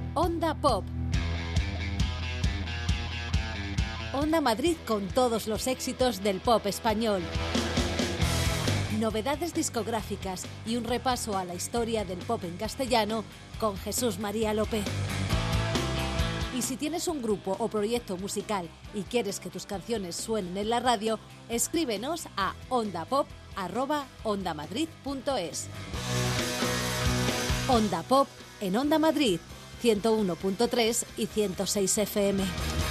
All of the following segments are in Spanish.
Onda Pop. Onda Madrid con todos los éxitos del pop español. Novedades discográficas y un repaso a la historia del pop en castellano con Jesús María López. Y si tienes un grupo o proyecto musical y quieres que tus canciones suenen en la radio, escríbenos a ondapop@ondamadrid.es. Onda Pop en Onda Madrid, 101.3 y 106 FM.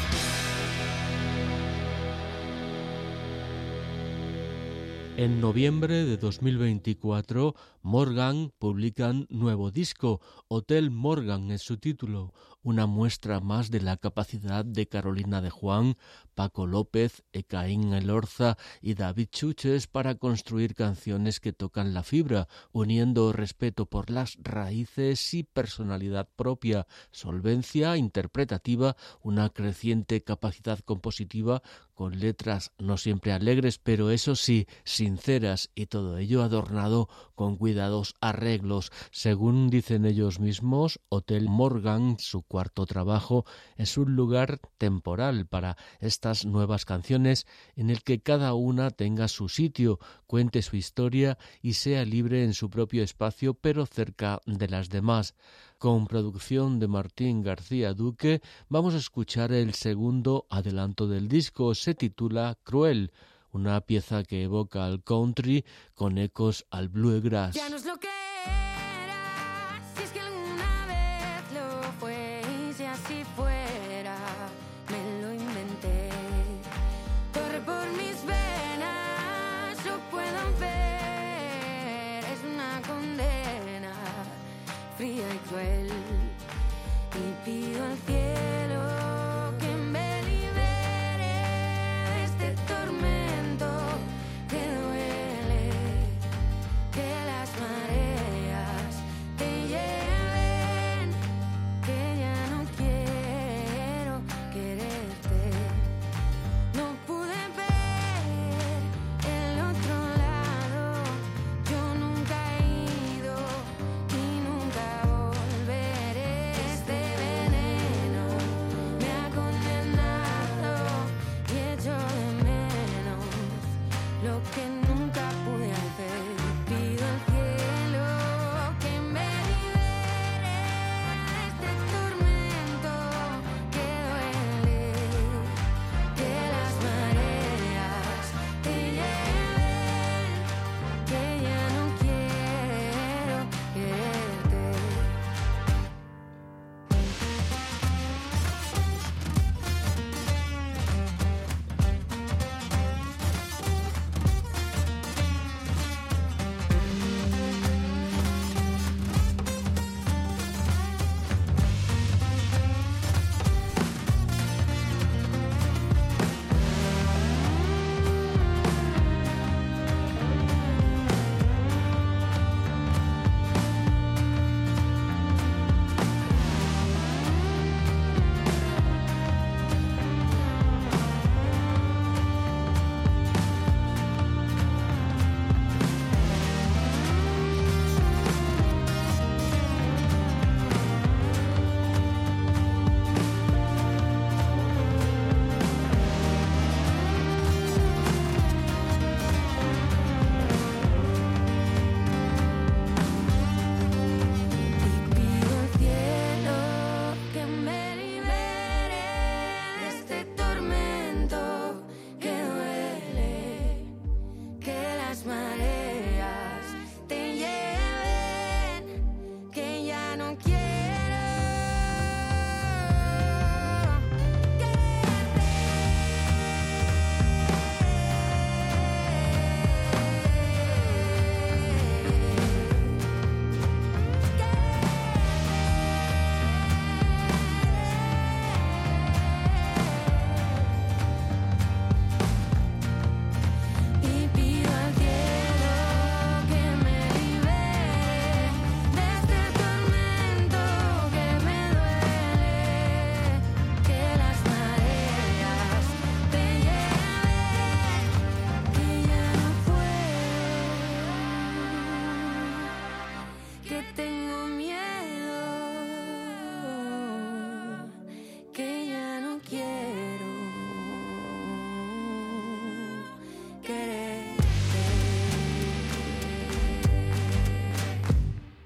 En noviembre de 2024, Morgan publican nuevo disco. Hotel Morgan es su título, una muestra más de la capacidad de Carolina de Juan, Paco López, Ecaín Elorza y David Chuches para construir canciones que tocan la fibra, uniendo respeto por las raíces y personalidad propia, solvencia interpretativa, una creciente capacidad compositiva con letras no siempre alegres, pero eso sí, sinceras, y todo ello adornado con cuidados arreglos. Según dicen ellos mismos, Hotel Morgan, su cuarto trabajo, es un lugar temporal para estas nuevas canciones en el que cada una tenga su sitio, cuente su historia y sea libre en su propio espacio, pero cerca de las demás. Con producción de Martín García Duque, vamos a escuchar el segundo adelanto del disco. Se titula Cruel, una pieza que evoca al country con ecos al bluegrass. Ya no es lo que era, si es que alguna vez lo fue, y si así fuera, me lo inventé. Corre por mis venas, lo puedo ver, es una condena fría y cruel, y pido al cielo que me libere de este tormento que duele, que las mareas te lleven, que ya no quiero quererte. No pude ver el otro lado, yo nunca he ido y nunca volveré. Este veneno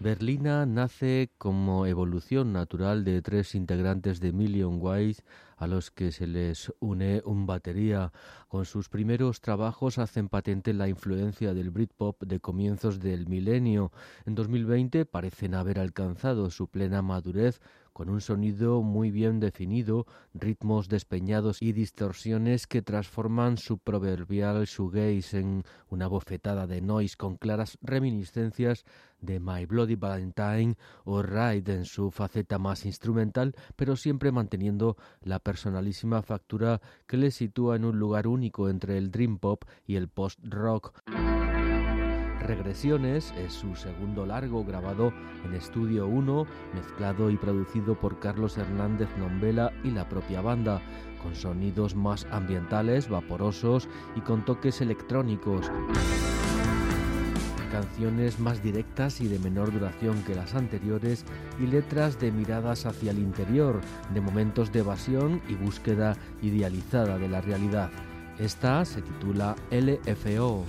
Berlina nace como evolución natural de 3 integrantes de Million Ways, a los que se les une un batería. Con sus primeros trabajos hacen patente la influencia del Britpop de comienzos del milenio. En 2020 parecen haber alcanzado su plena madurez, con un sonido muy bien definido, ritmos despeñados y distorsiones que transforman su proverbial shoegaze en una bofetada de noise con claras reminiscencias de My Bloody Valentine o Ride en su faceta más instrumental, pero siempre manteniendo la personalísima factura que les sitúa en un lugar único entre el dream pop y el post-rock. Regresiones es su segundo largo, grabado en Estudio 1, mezclado y producido por Carlos Hernández Nombela y la propia banda, con sonidos más ambientales, vaporosos y con toques electrónicos. Canciones más directas y de menor duración que las anteriores y letras de miradas hacia el interior, de momentos de evasión y búsqueda idealizada de la realidad. Esta se titula LFO.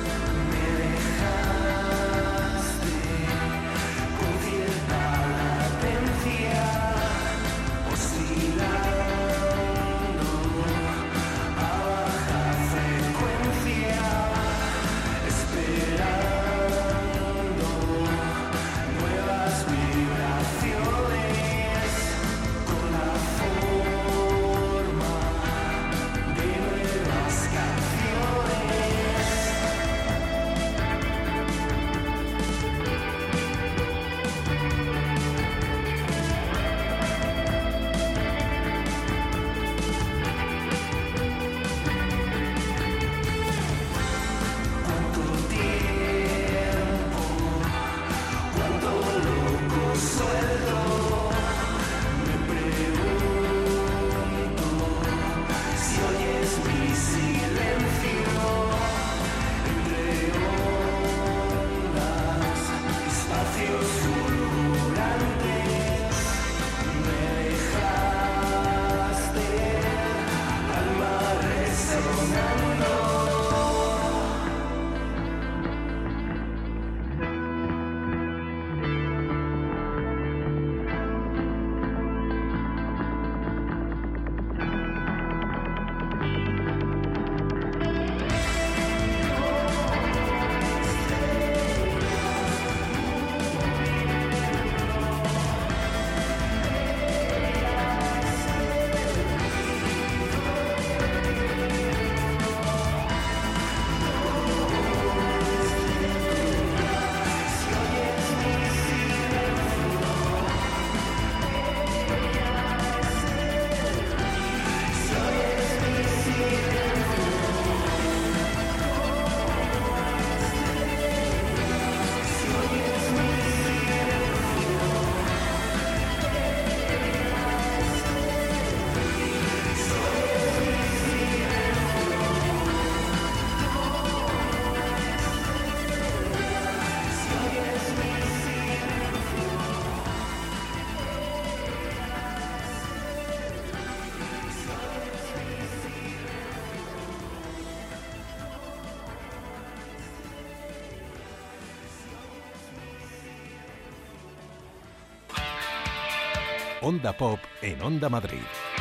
Onda Pop en Onda Madrid.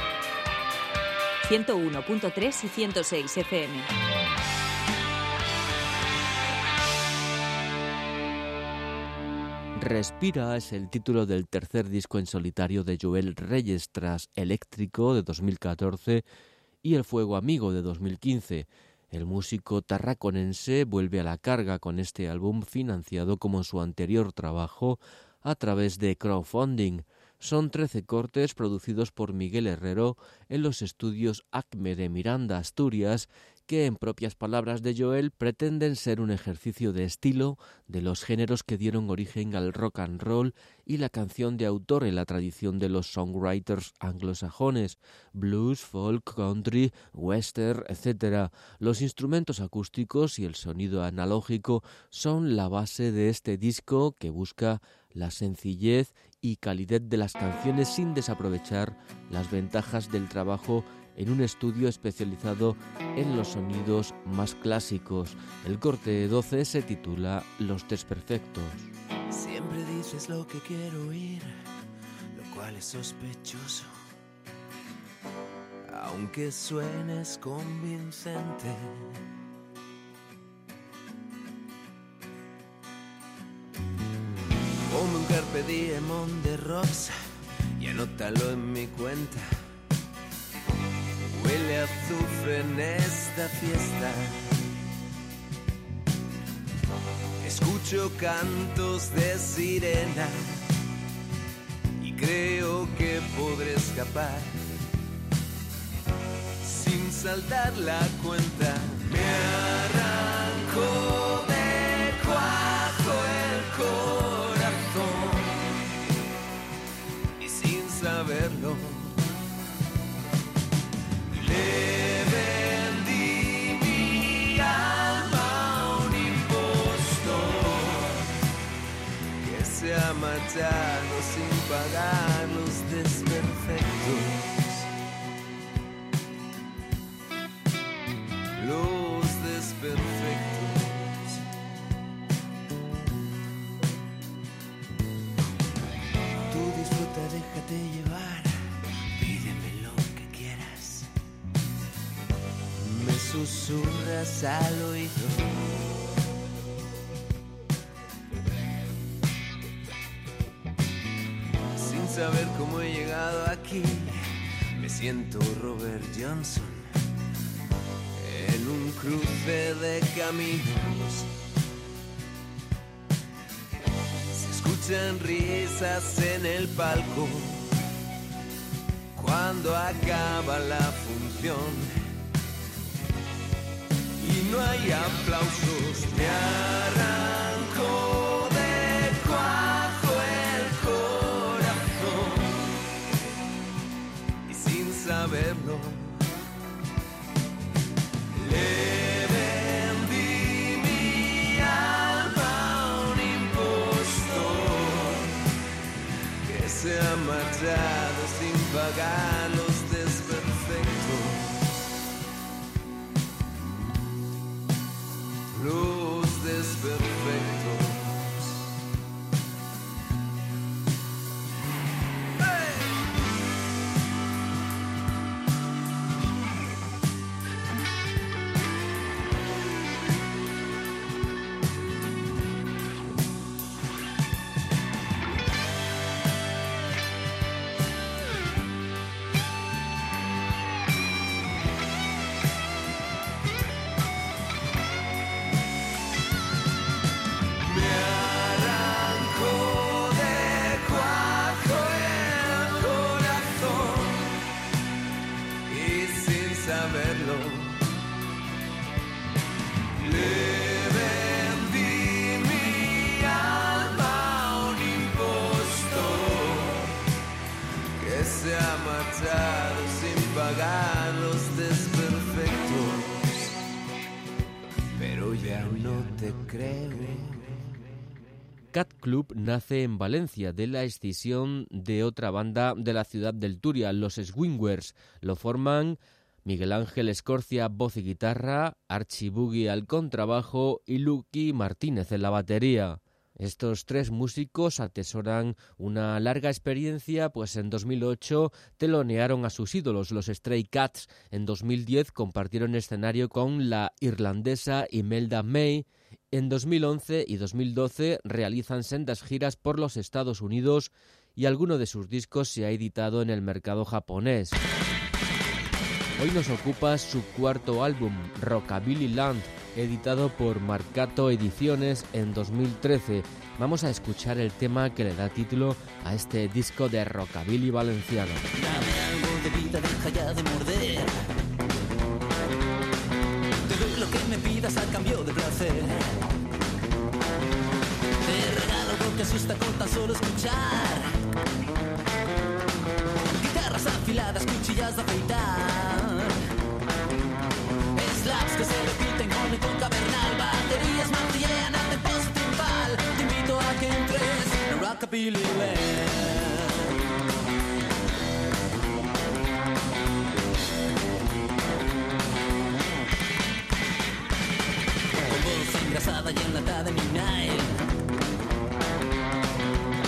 101.3 y 106 FM. Respira es el título del tercer disco en solitario de Joel Reyes tras Eléctrico de 2014 y El Fuego Amigo de 2015. El músico tarraconense vuelve a la carga con este álbum financiado como en su anterior trabajo a través de crowdfunding. Son 13 cortes producidos por Miguel Herrero en los estudios ACME de Miranda, Asturias, que en propias palabras de Joel pretenden ser un ejercicio de estilo de los géneros que dieron origen al rock and roll y la canción de autor en la tradición de los songwriters anglosajones, blues, folk, country, western, etc. Los instrumentos acústicos y el sonido analógico son la base de este disco que busca la sencillez y calidez de las canciones sin desaprovechar las ventajas del trabajo en un estudio especializado en los sonidos más clásicos. El corte 12 se titula Los Desperfectos. Siempre dices lo que quiero oír, lo cual es sospechoso, aunque suenes convincente. Ponme un carpe diem on the rocks y anótalo en mi cuenta. Huele a azufre en esta fiesta. Escucho cantos de sirena y creo que podré escapar sin saldar la cuenta. Me arranco de cuajo el corazón y sin saberlo le vendí mi alma a un impostor que se ha marchado sin pagar los desperfectos. Los desperfectos. Tú disfruta, déjate llevar, pídeme lo que quieras. Me susurras al oído. Sin saber cómo he llegado aquí, me siento Robert Johnson en un cruce de caminos. Se escuchan risas en el palco cuando acaba la función y no hay aplausos. Me arranco de cuajo el corazón y sin saberlo le vendí mi alma a un impostor que se ha marchado sin pagar los desperfectos. Los desperfectos. Sin pagar los desperfectos, pero ya no te creo. Cat Club nace en Valencia de la escisión de otra banda de la ciudad del Túria, los Swingers. Lo forman Miguel Ángel Escorcia, voz y guitarra, Archie Boogie al contrabajo y Lucky Martínez en la batería. Estos tres músicos atesoran una larga experiencia, pues en 2008 telonearon a sus ídolos, los Stray Cats. En 2010 compartieron escenario con la irlandesa Imelda May. En 2011 y 2012 realizan sendas giras por los Estados Unidos y alguno de sus discos se ha editado en el mercado japonés. Hoy nos ocupa su cuarto álbum, Rockabilly Land, editado por Marcato Ediciones en 2013. Vamos a escuchar el tema que le da título a este disco de rockabilly valenciano. Dame algo de vida, deja ya de morder. Te doy lo que me pidas a cambio de placer. Te regalo algo que asusta con tan solo escuchar. Guitarras afiladas, cuchillas de afeitar. Slaps que se repiten con el con cavernal. Baterías martillean al depósito timbal. Te invito a que entres en Rockabilly Land. Con voz engrasada y enlatada en mi Nile.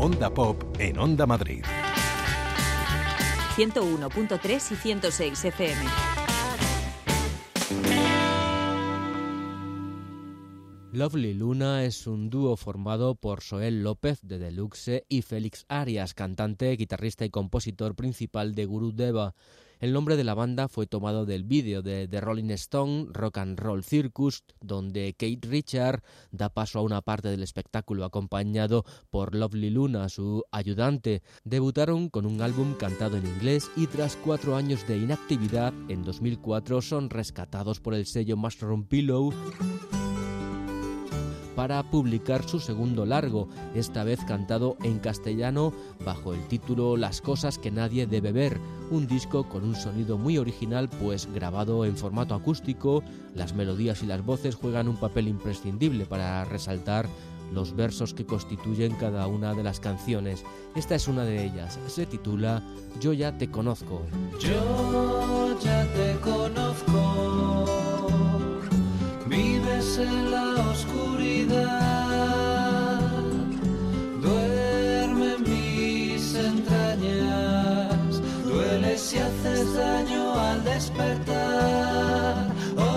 Onda Pop en Onda Madrid. 101.3 y 106 FM. Lovely Luna es un dúo formado por Soel López de Deluxe y Félix Arias, cantante, guitarrista y compositor principal de Guru Deva. El nombre de la banda fue tomado del vídeo de The Rolling Stone Rock and Roll Circus, donde Keith Richards da paso a una parte del espectáculo acompañado por Lovely Luna, su ayudante. Debutaron con un álbum cantado en inglés y tras 4 años de inactividad, en 2004 son rescatados por el sello Mushroom Pillow para publicar su segundo largo, esta vez cantado en castellano bajo el título Las cosas que nadie debe ver, un disco con un sonido muy original pues grabado en formato acústico. Las melodías y las voces juegan un papel imprescindible para resaltar los versos que constituyen cada una de las canciones. Esta es una de ellas, se titula Yo ya te conozco. Yo ya te conozco, vives en la oscuridad, duerme en mis entrañas, dueles si haces daño al despertar.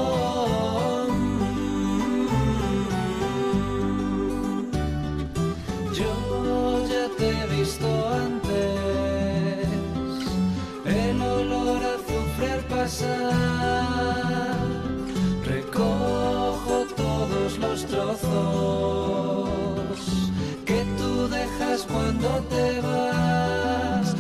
Yo ya te he visto antes, el olor a azufre al pasar, recojo todos los trozos que tú dejas cuando te vas.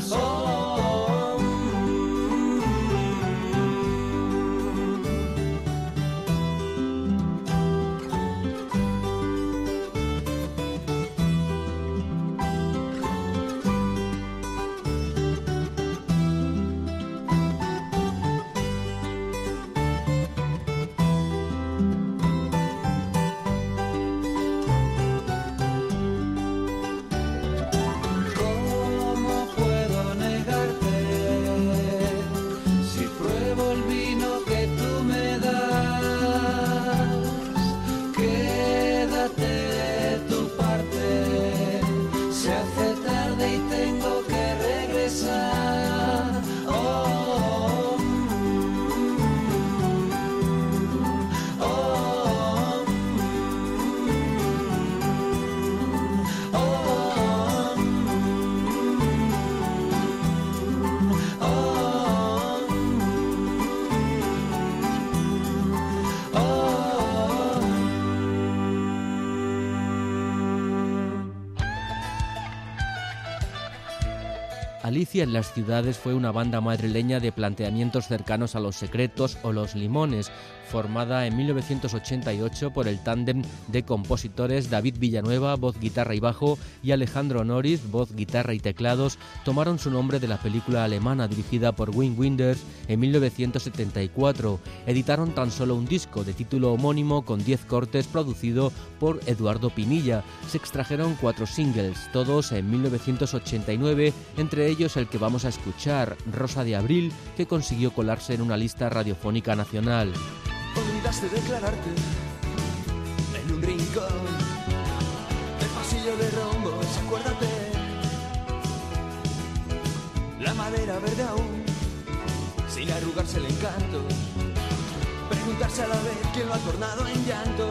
Alicia en las ciudades fue una banda madrileña de planteamientos cercanos a Los Secretos o Los Limones, formada en 1988 por el tándem de compositores David Villanueva, voz, guitarra y bajo, y Alejandro Noris, voz, guitarra y teclados. Tomaron su nombre de la película alemana dirigida por Wim Wenders en 1974. Editaron tan solo un disco de título homónimo con 10 cortes, producido por Eduardo Pinilla. Se extrajeron 4 singles, todos en 1989, entre ellos el que vamos a escuchar, Rosa de Abril, que consiguió colarse en una lista radiofónica nacional. Olvidaste declararte en un rincón del pasillo de rombos, acuérdate. La madera verde aún, sin arrugarse el encanto. Preguntarse a la vez quién lo ha tornado en llanto.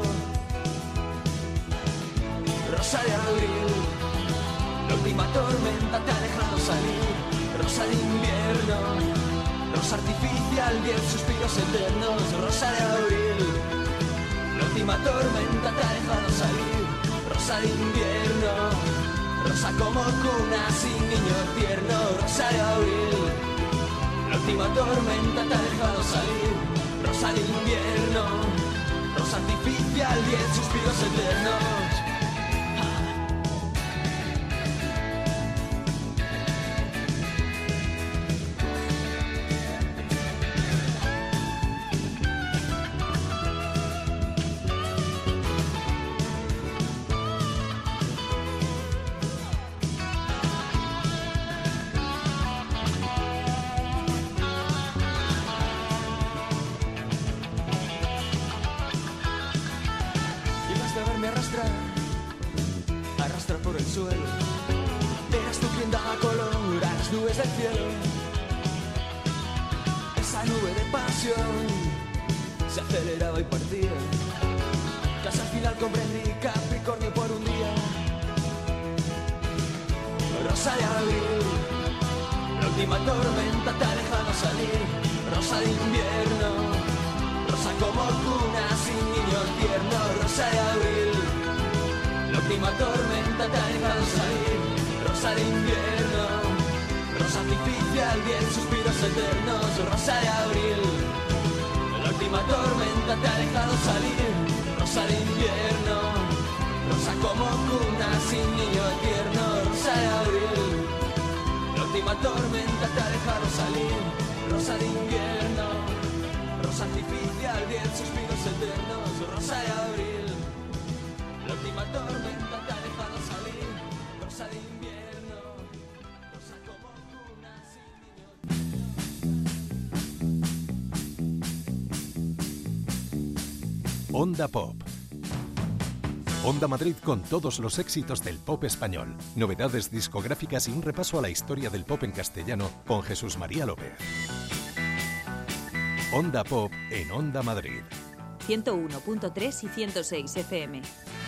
Rosa de abril, la última tormenta te ha dejado salir. Rosa de invierno, rosa artificial, 10 suspiros eternos. Rosa de abril, la última tormenta te ha dejado salir. Rosa de invierno, rosa como cuna sin niño tierno. Rosa de abril, la última tormenta te ha dejado salir. Rosa de invierno, rosa artificial, 10 suspiros eternos. Arrastrar daba color a las nubes del cielo. Esa nube de pasión se aceleraba y partía. Casi al final comprendí Capricornio por un día. Rosa de abril, la última tormenta te ha dejado salir. Rosa de invierno, rosa como cuna sin niño tierno. Rosa de abril, la última tormenta te ha dejado salir. Rosa de invierno, rosa artificial, 10 suspiros eternos. Rosa de abril, la última tormenta te ha dejado salir. Rosa de invierno, rosa como cuna sin niño tierno. Rosa de abril, la última tormenta te ha dejado salir. Rosa de invierno, rosa artificial, 10 suspiros eternos. Rosa de abril, la última tormenta te ha dejado salir. Rosa de invierno, rosa como cuna sin niño. Onda Pop. Onda Madrid con todos los éxitos del pop español, novedades discográficas y un repaso a la historia del pop en castellano con Jesús María López. Onda Pop en Onda Madrid. 101.3 y 106 FM.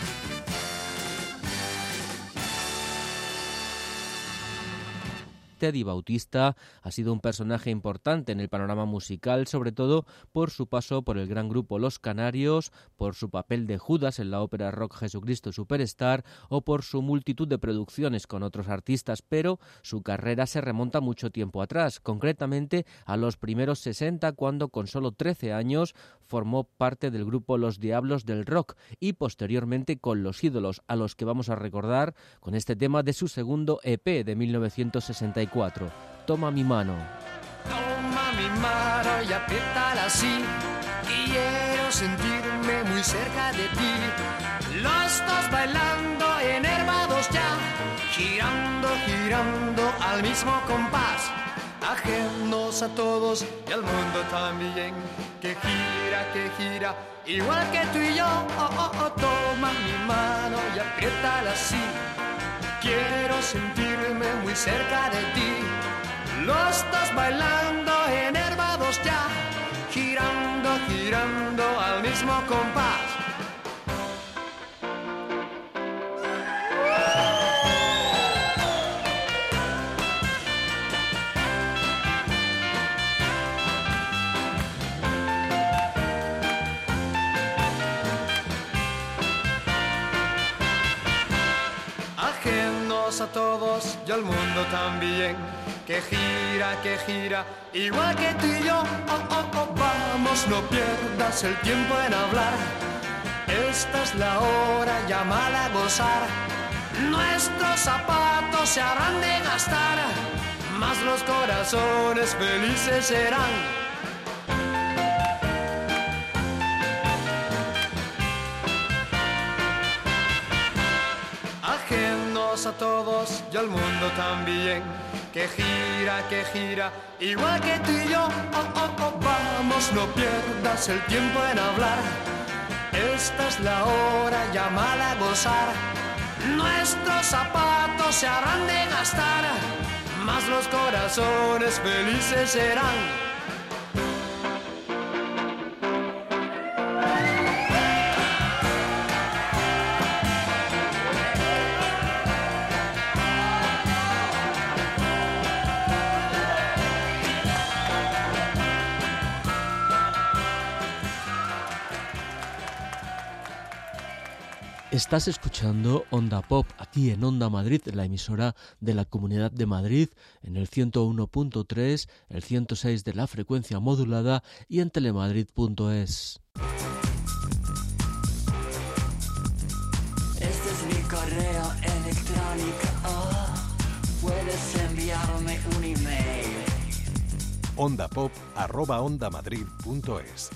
Teddy Bautista ha sido un personaje importante en el panorama musical, sobre todo por su paso por el gran grupo Los Canarios, por su papel de Judas en la ópera rock Jesucristo Superstar o por su multitud de producciones con otros artistas, pero su carrera se remonta mucho tiempo atrás, concretamente a los primeros 60, cuando con solo 13 años formó parte del grupo Los Diablos del Rock y posteriormente con Los Ídolos, a los que vamos a recordar con este tema de su segundo EP de 1964. Toma mi mano. Toma mi mano y apriétala así. Quiero sentirme muy cerca de ti. Los dos bailando, enervados ya, girando, girando al mismo compás. Ajenos a todos y al mundo también, que gira, igual que tú y yo. Toma mi mano y apriétala así. Quiero sentirme muy cerca de ti. Los dos bailando, enervados ya, girando, girando al mismo compás. A todos y al mundo también, que gira, igual que tú y yo. Vamos, no pierdas el tiempo en hablar. Esta es la hora, llámala a gozar. Nuestros zapatos se habrán de gastar, mas los corazones felices serán. A todos y al mundo también, que gira, igual que tú y yo. Vamos, no pierdas el tiempo en hablar. Esta es la hora, llámala a gozar. Nuestros zapatos se habrán de gastar, mas los corazones felices serán. Estás escuchando Onda Pop aquí en Onda Madrid, la emisora de la Comunidad de Madrid, en el 101.3, el 106 de la frecuencia modulada y en telemadrid.es. Este es mi correo electrónico. Puedes enviarme un email. ondapop@ondamadrid.es.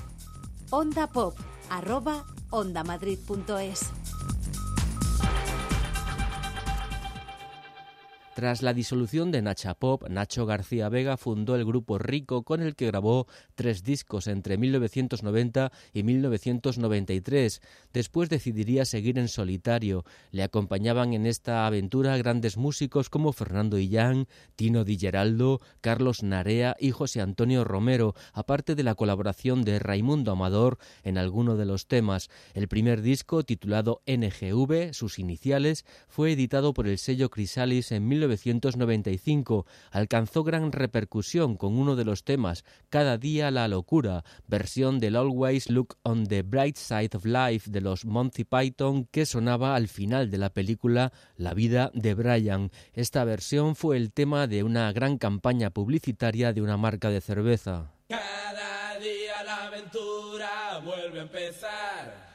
ondapop@ondamadrid.es. Tras la disolución de Nacha Pop, Nacho García Vega fundó el grupo Rico, con el que grabó 3 discos entre 1990 y 1993. Después decidiría seguir en solitario. Le acompañaban en esta aventura grandes músicos como Fernando Illán, Tino Di Geraldo, Carlos Narea y José Antonio Romero, aparte de la colaboración de Raimundo Amador en alguno de los temas. El primer disco, titulado NGV, sus iniciales, fue editado por el sello Chrysalis en 1995. Alcanzó gran repercusión con uno de los temas, Cada día la locura, versión del Always Look on the Bright Side of Life de los Monty Python, que sonaba al final de la película La vida de Brian. Esta versión fue el tema de una gran campaña publicitaria de una marca de cerveza. Cada día la aventura vuelve a empezar.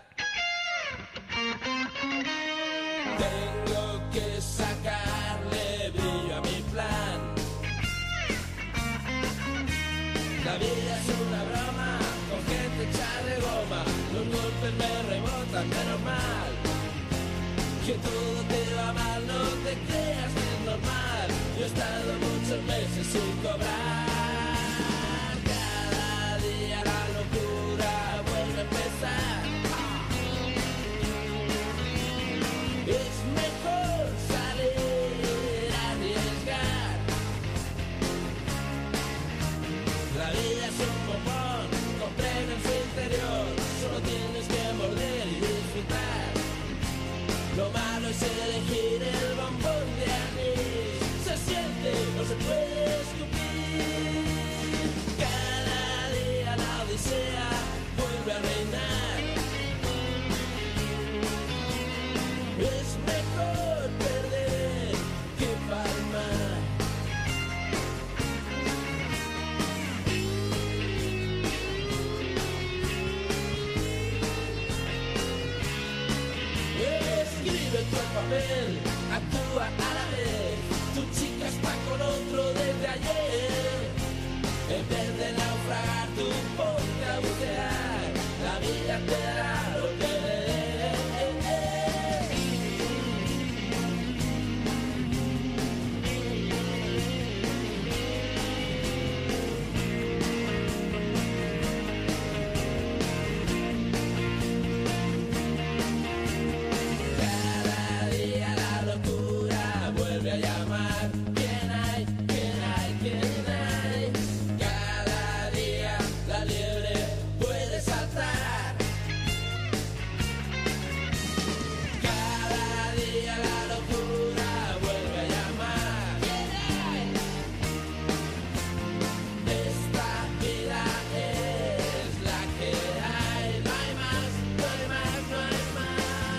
Tengo que sacarle brillo a mi plan. La vida es una broma, con gente hecha de goma. Los golpes me rebotan, menos mal. Que todo te va mal, no te creas que es normal. Yo he estado muchos meses sin cobrar. Cada día la locura vuelve a empezar. Es mejor salir a arriesgar. La vida es un bombón, comprende en su interior. Solo tienes que morder y disfrutar. Lo malo es elegir el bombón de anís. Se siente, no se puede escupir. Cada día la odisea vuelve a reinar. Es mejor perder que palmar. Escribe tu papel, actúa a la vez. Tu chica está con otro desde ayer. En vez de naufragar, tú ponte a bucear. La vida te dará lo que le dé. Cada día la locura vuelve a llamar. ¿Quién hay? ¿Quién hay? ¿Quién hay? Cada día la liebre puede saltar. Cada día la locura vuelve a llamar. ¿Quién hay? Esta vida es la que hay. No hay más, no hay más, no hay más.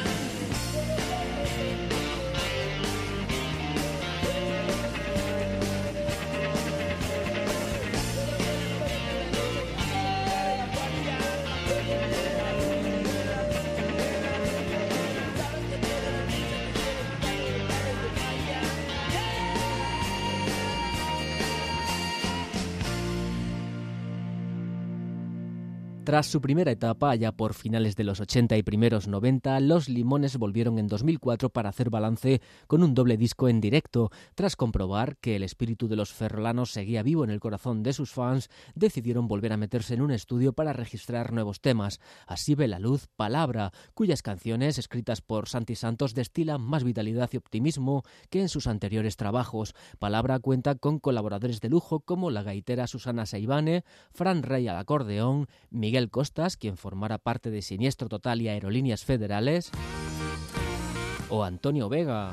Tras su primera etapa, allá por finales de los 80 y primeros 90, Los Limones volvieron en 2004 para hacer balance con un doble disco en directo. Tras comprobar que el espíritu de los ferrolanos seguía vivo en el corazón de sus fans, decidieron volver a meterse en un estudio para registrar nuevos temas. Así ve la luz Palabra, cuyas canciones, escritas por Santi Santos, destilan más vitalidad y optimismo que en sus anteriores trabajos. Palabra cuenta con colaboradores de lujo como la gaitera Susana Seivane, Fran Rey al acordeón, Miguel Costas, quien formara parte de Siniestro Total y Aerolíneas Federales, o Antonio Vega,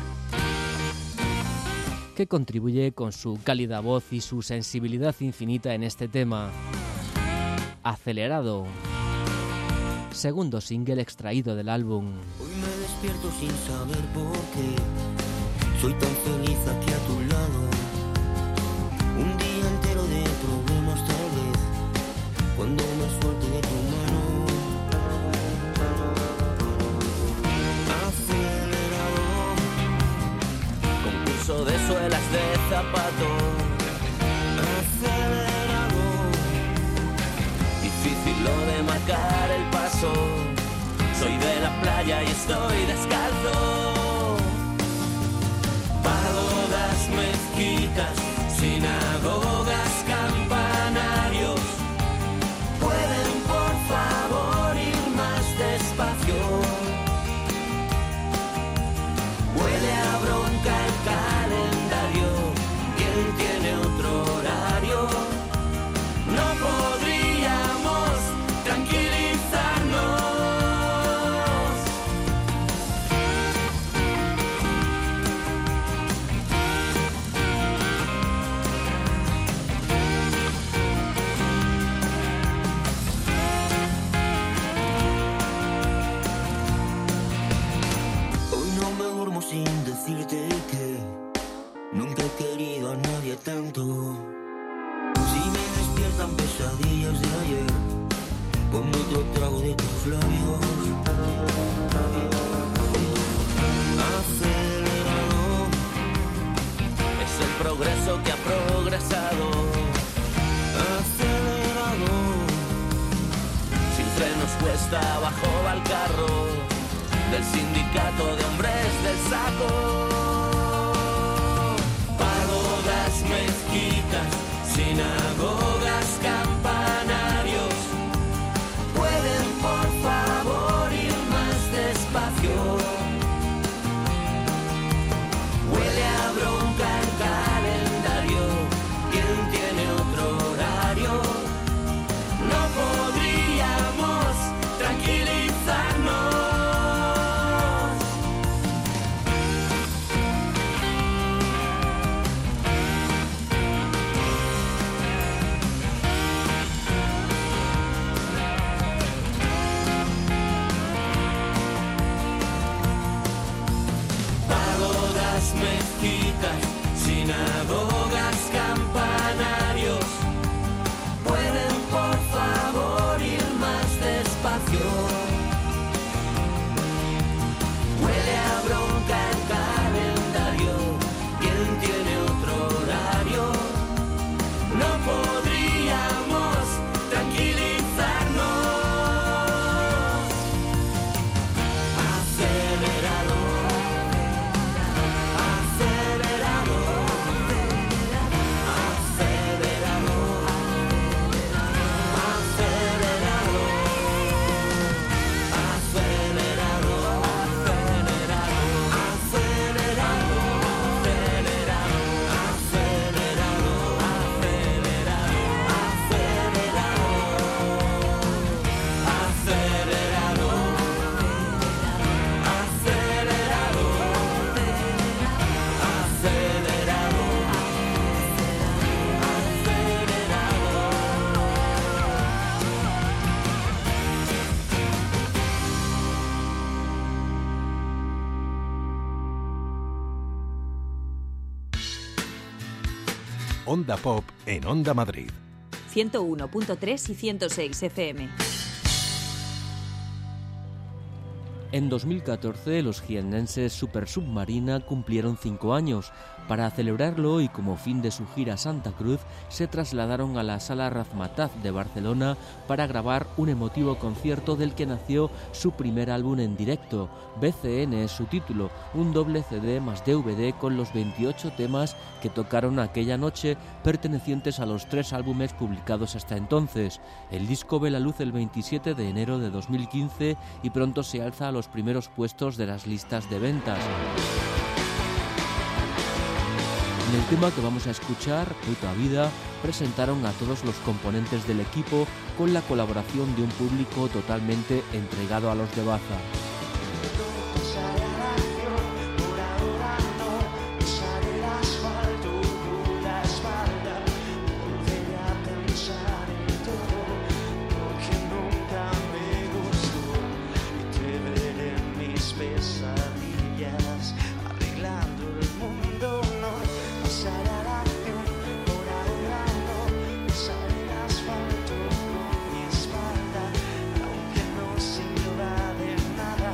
que contribuye con su cálida voz y su sensibilidad infinita en este tema. Acelerado, segundo single extraído del álbum. Hoy me despierto sin saber por qué soy tan feliz aquí a tu lado. Un día entero de problemas tal vez, cuando me suelte de tu mano. Acelerado, Concurso de suelas de zapato. acelerado, Difícil lo de marcar el paso. Soy de la playa y estoy descalzo. Para dar a nadie tanto. Si me despiertan pesadillas de ayer, ponme otro trago de tus labios. Acelerado, es el progreso que ha progresado. Acelerado, Sin frenos cuesta abajo va el carro del sindicato de hombres del saco. Pagodas, mezquitas, sinagogas, campanarios, ¿pueden por favor ir más despacio? Huele a bronca el calendario, ¿quién tiene otro horario? No podríamos tranquilizarnos. Pagodas, mezquitas, sinagogas, campanarios, ¿pueden por favor ir más despacio? Huele a bronca el calendario, ¿quién tiene otro horario? No podríamos tranquilizarnos. Acelerado, acelerado, acelerado, acelerado, acelerado, acelerado, Onda Pop en Onda Madrid. 101.3 y 106 FM. En 2014, los jiennenses Super Submarina cumplieron 5 años. Para celebrarlo y como fin de su gira Santa Cruz, se trasladaron a la Sala Razmataz de Barcelona para grabar un emotivo concierto del que nació su primer álbum en directo. BCN es su título, un doble CD más DVD con los 28 temas que tocaron aquella noche, pertenecientes a los 3 álbumes publicados hasta entonces. El disco ve la luz el 27 de enero de 2015 y pronto se alza a los primeros puestos de las listas de ventas. En el tema que vamos a escuchar, Puta Vida, presentaron a todos los componentes del equipo con la colaboración de un público totalmente entregado a los de Baza. Aunque no sirva de nada.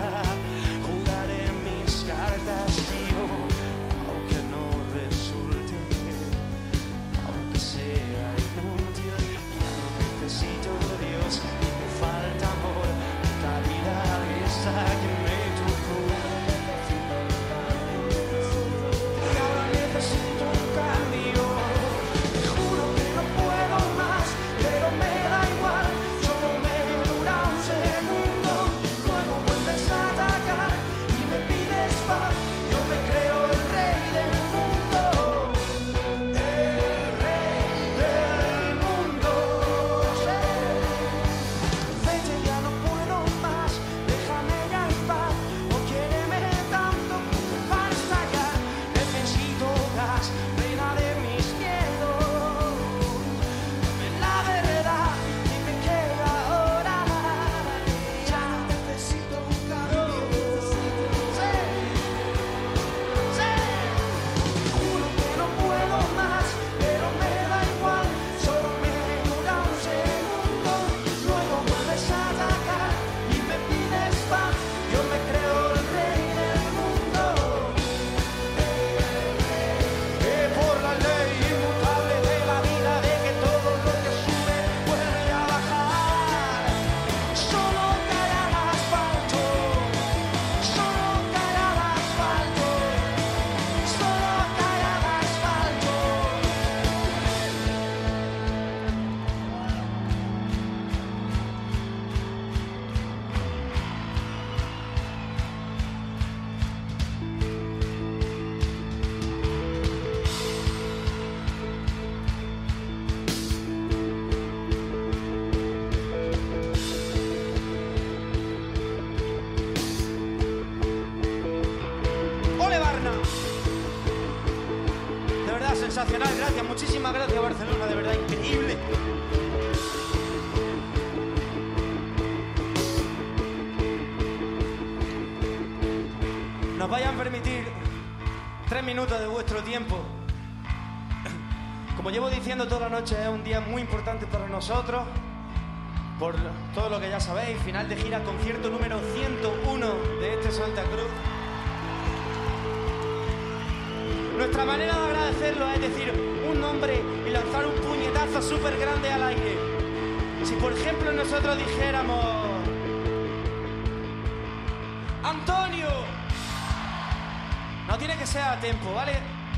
sensacional, gracias, muchísimas gracias Barcelona, de verdad, increíble. Nos vayan a permitir 3 minutos de vuestro tiempo. Como llevo diciendo toda la noche, es un día muy importante para nosotros, por todo lo que ya sabéis, final de gira, concierto número 101 de este Santa Cruz. Nuestra manera de agradecerlo es decir un nombre y lanzar un puñetazo súper grande al aire. Si por ejemplo nosotros dijéramos Antonio, no tiene que ser a tiempo, ¿vale?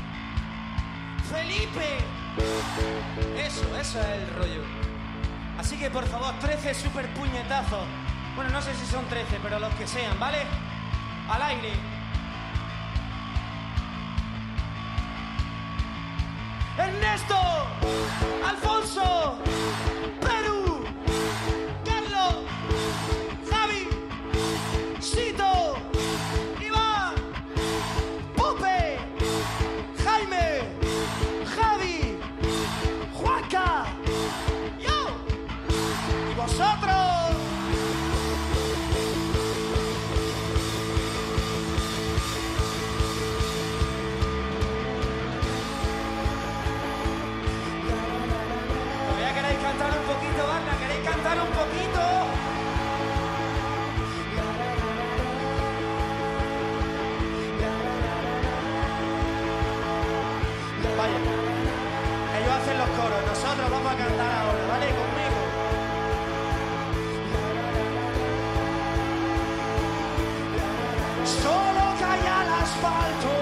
Felipe, eso es el rollo. Así que por favor, 13 super puñetazos. Bueno, no sé si son 13, pero los que sean, ¿vale? Al aire. Ernesto, Alfonso, Perú, Carlos, Javi, Sito, Iván, Pope, Jaime, Javi, Juanca, yo y vosotros. Cantar un poquito, Ana, ¿queréis cantar un poquito? Vaya, ellos hacen los coros, nosotros vamos a cantar ahora, ¿vale? Conmigo. Solo cae al asfalto.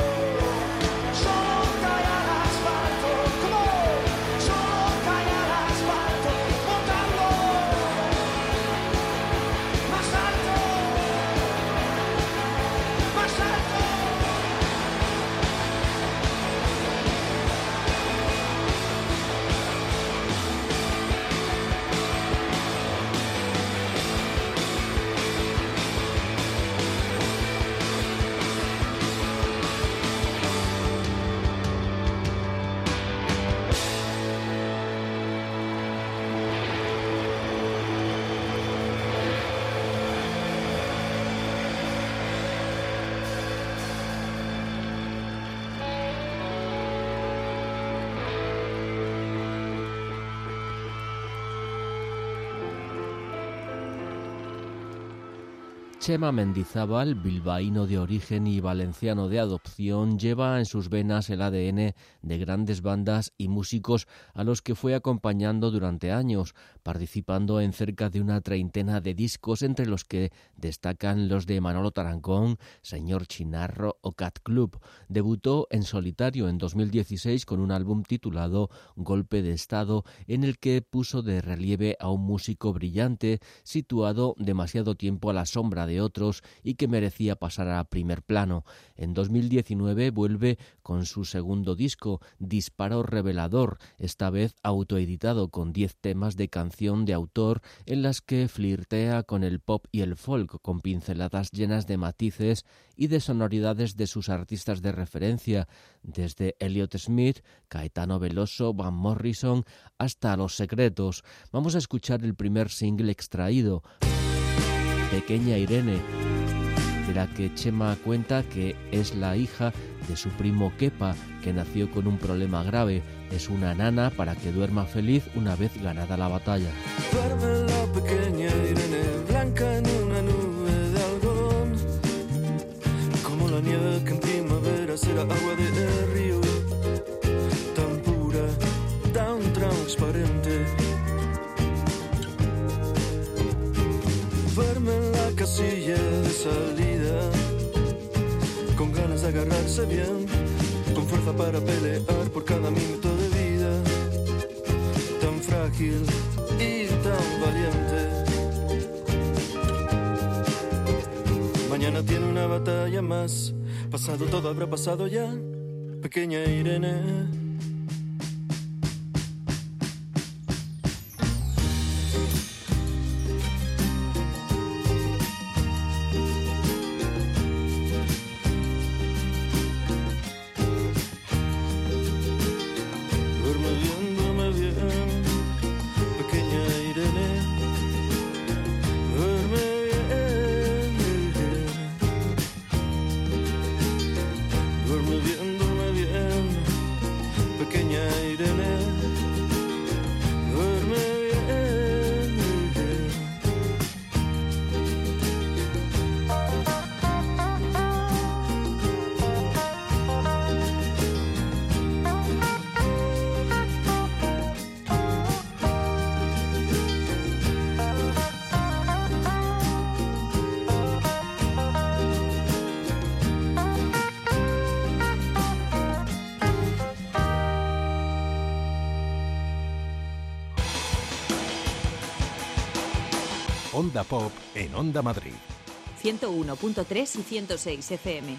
Chema Mendizábal, bilbaíno de origen y valenciano de adopción, lleva en sus venas el ADN de grandes bandas y músicos a los que fue acompañando durante años, participando en cerca de una treintena de discos, entre los que destacan los de Manolo Tarancón, Señor Chinarro o Cat Club. Debutó en solitario en 2016 con un álbum titulado Golpe de Estado, en el que puso de relieve a un músico brillante, situado demasiado tiempo a la sombra de otros y que merecía pasar a primer plano. En 2019 vuelve con su segundo disco, Disparo Revelador, esta vez autoeditado con 10 temas de canción de autor en las que flirtea con el pop y el folk, con pinceladas llenas de matices y de sonoridades de sus artistas de referencia, desde Elliott Smith, Caetano Veloso, Van Morrison hasta Los Secretos. Vamos a escuchar el primer single extraído, Pequeña Irene, de la que Chema cuenta que es la hija de su primo Kepa, que nació con un problema grave. Es una nana para que duerma feliz una vez ganada la batalla. Duerme la pequeña Irene, blanca en una nube de algodón, como la nieve que en primavera será agua de río, tan pura, tan transparente. Duerme en la casilla de salida, con ganas de agarrarse bien, con fuerza para pelear por cada minuto de vida, tan frágil y tan valiente. Mañana tiene una batalla más, pasado todo habrá pasado ya, pequeña Irene. Irene, duerme bien. Onda Pop en Onda Madrid. 101.3 y 106 FM.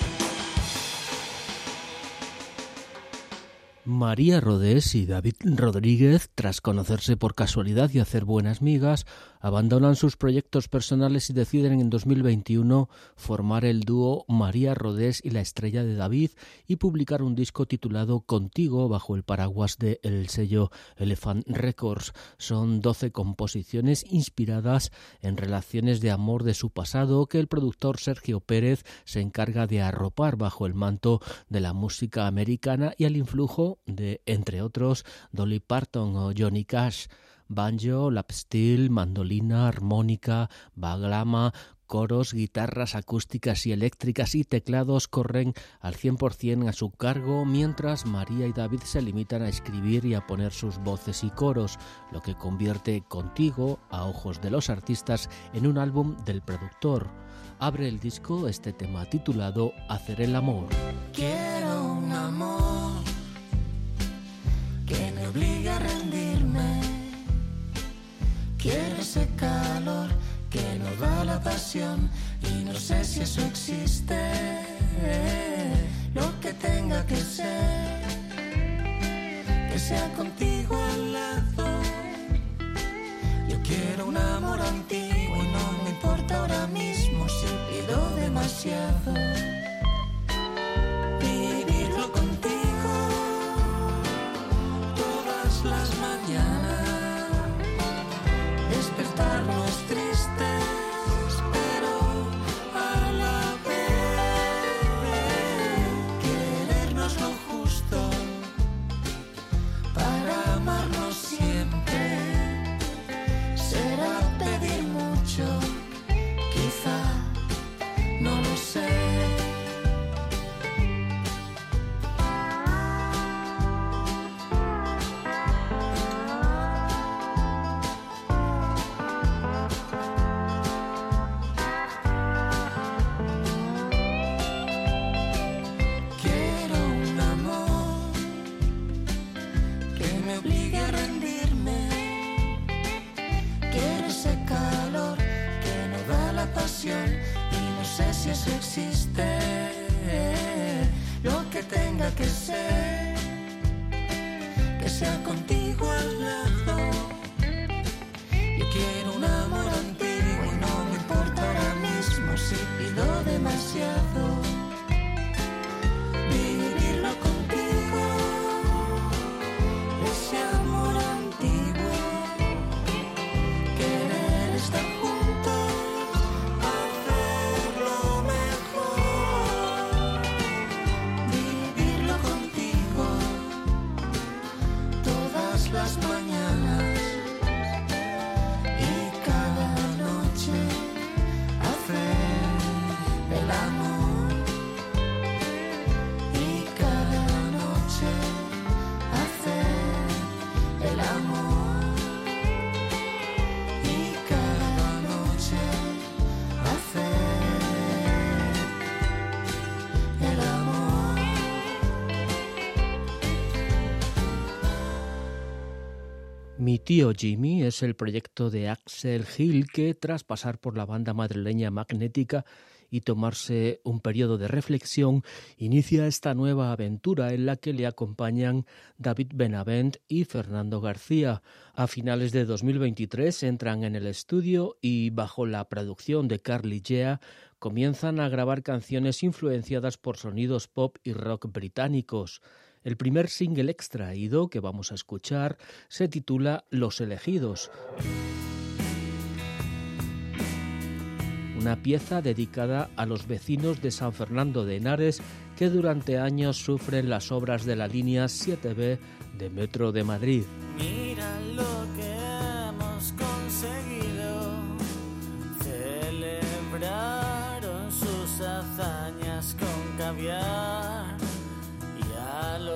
María Rodés y David Rodríguez, tras conocerse por casualidad y hacer buenas migas, abandonan sus proyectos personales y deciden en 2021 formar el dúo María Rodés y la estrella de David y publicar un disco titulado Contigo bajo el paraguas de el sello Elephant Records. Son 12 composiciones inspiradas en relaciones de amor de su pasado que el productor Sergio Pérez se encarga de arropar bajo el manto de la música americana y al influjo de, entre otros, Dolly Parton o Johnny Cash. Banjo, lapsteel, mandolina, armónica, baglama, coros, guitarras acústicas y eléctricas y teclados corren al 100% a su cargo, mientras María y David se limitan a escribir y a poner sus voces y coros, lo que convierte Contigo, a ojos de los artistas, en un álbum del productor. Abre el disco este tema titulado Hacer el amor. Quiero un amor que me obligue a rendirme. Quiero ese calor que nos da la pasión y no sé si eso existe. Lo que tenga que sea contigo al lado. Yo quiero un amor antiguo y no me importa ahora mismo si pido demasiado. Vivirlo contigo todas las mañanas, despertarnos tristes, pero a la vez querernos lo justo para amarnos siempre. Será pedir mucho, quizá, no lo sé. Y no sé si eso existe. Lo que tenga que sea contigo al lado. Yo quiero un amor antiguo y no me importa ahora mismo si pido demasiado. Vivirlo contigo, ese amor antiguo, querer estar juntos. Las mañanas y cada noche hacer el amor y cada noche hacer el amor y cada noche hacer el amor. Mi tío Jimmy es el proyecto de Axel Hill que, tras pasar por la banda madrileña Magnética y tomarse un periodo de reflexión, inicia esta nueva aventura en la que le acompañan David Benavent y Fernando García. A finales de 2023 entran en el estudio y, bajo la producción de Carly Gea, comienzan a grabar canciones influenciadas por sonidos pop y rock británicos. El primer single extraído que vamos a escuchar se titula Los Elegidos. una pieza dedicada a los vecinos de San Fernando de Henares que durante años sufren las obras de la línea 7B de Metro de Madrid. Mira lo que hemos conseguido, celebraron sus hazañas con caviar y a lo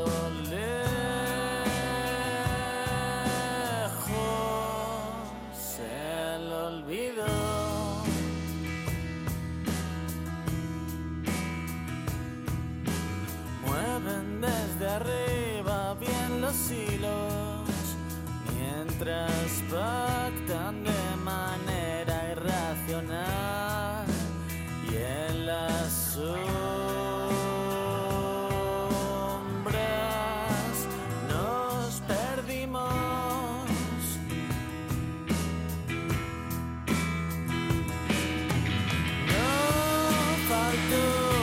lejos se lo olvidó. Mueven desde arriba bien los hilos, mientras pactan de manera irracional y en las sombras nos perdimos. No faltó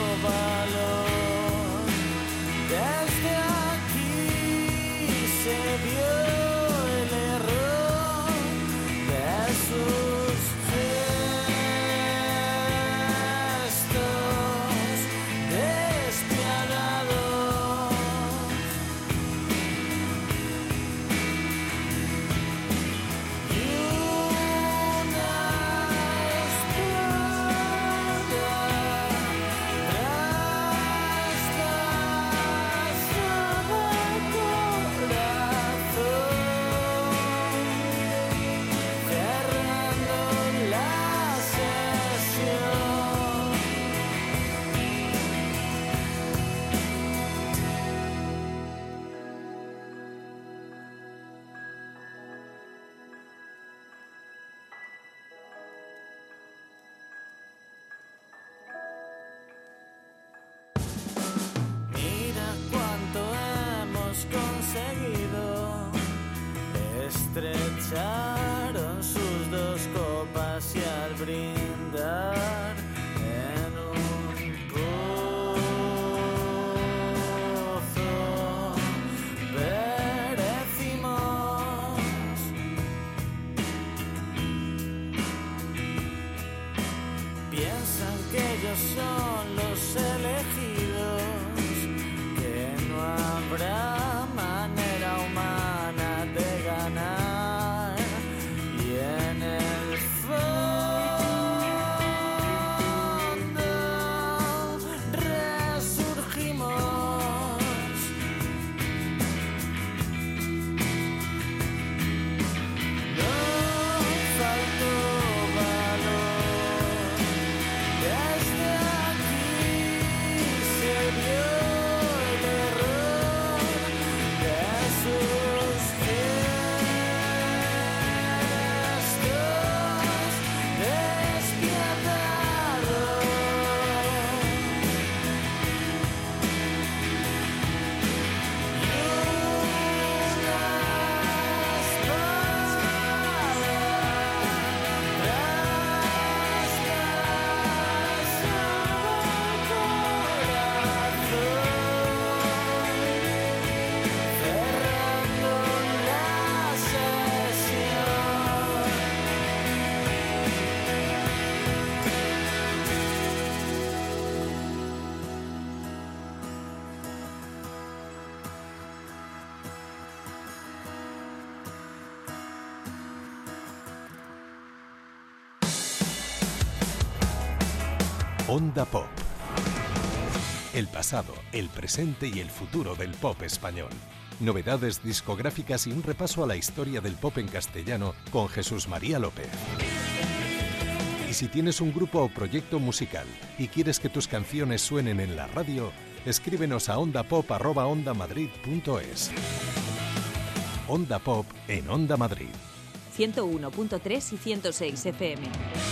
valor, desde aquí se vio el error de sus gestos despiadados. Y una mira cuánto hemos conseguido. Estrecharon sus dos copas y al brindar en un pozo perecimos. Piensan que ellos son los elegidos, que no habrá manera humana de ganar y en el fondo resurgimos. No faltó valor, desde aquí se vio el error de sus gestos despiadados. Y Onda Pop. El pasado, el presente y el futuro del pop español. Novedades discográficas y un repaso a la historia del pop en castellano con Jesús María López. Y si tienes un grupo o proyecto musical y quieres que tus canciones suenen en la radio, escríbenos a ondapop@ondamadrid.es. Onda Pop en Onda Madrid. 101.3 y 106 FM.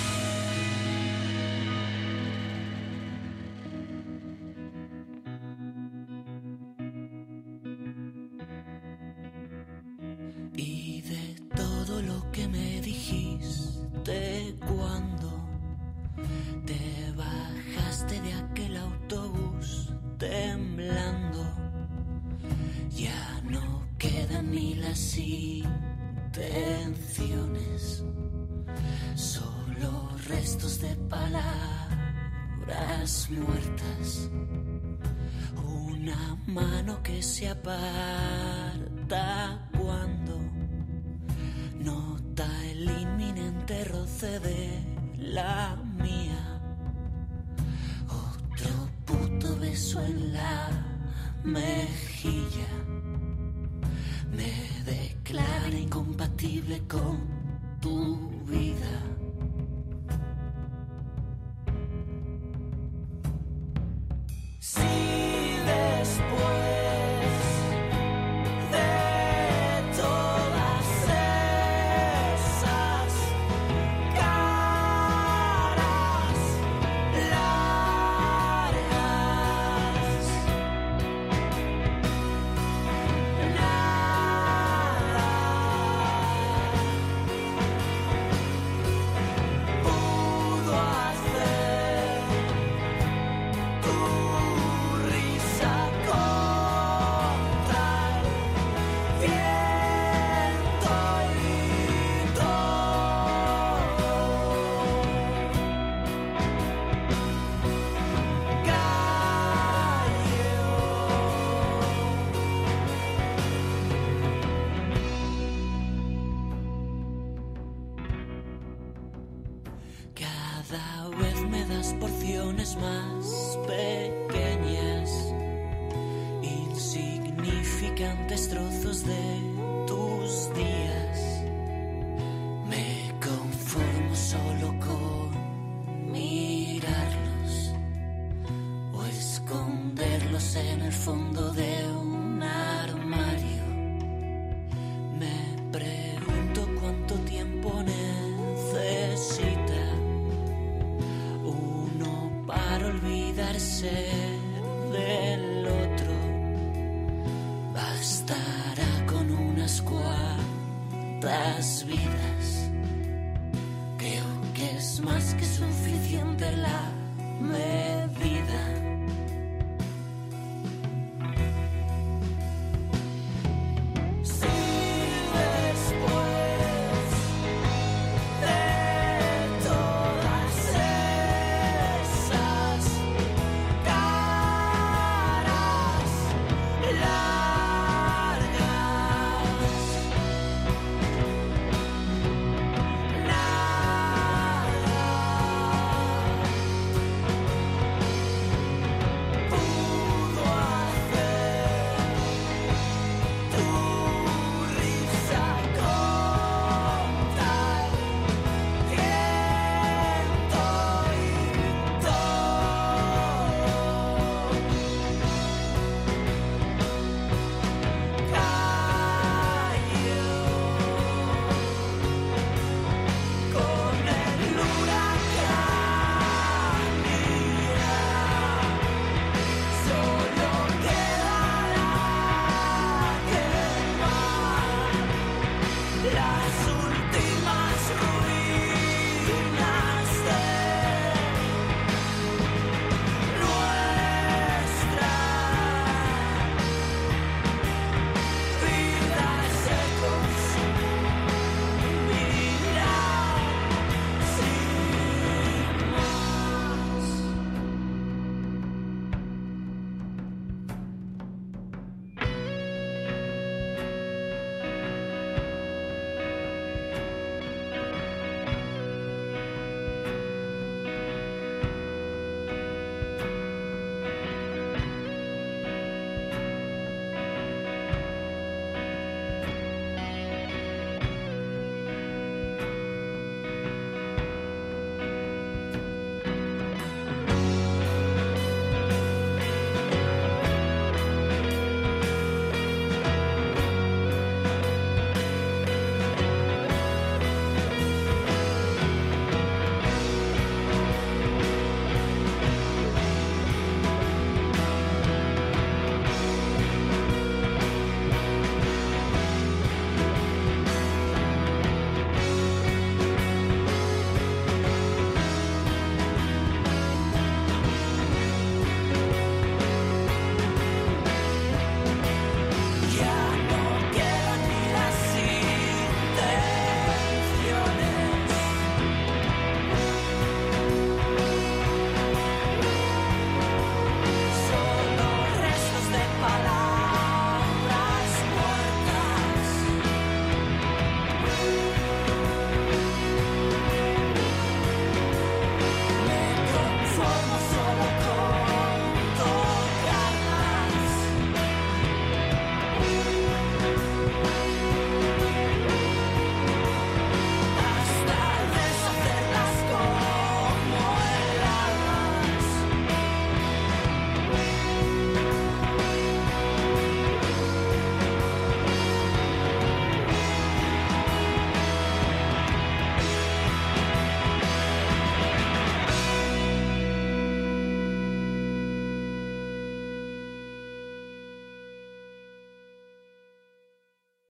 Y de todo lo que me dijiste cuando te bajaste de aquel autobús temblando, ya no quedan ni las intenciones solo restos de palabras muertas, una mano que se aparta cuando nota el inminente roce de la mía, otro puto beso en la mejilla me declara incompatible con tu vida. Si después de todas esas caras largas, nada pudo hacer tu risa contra el viento y cada vez me das porciones más pequeñas, insignificantes trozos de tus días. Me conformo solo con mirarlos o esconderlos en el fondo de un armario. Me pregunto cuánto tiempo necesita uno para olvidarse del otro. Bastará con unas cuantas vidas. Creo que es más que suficiente la medida.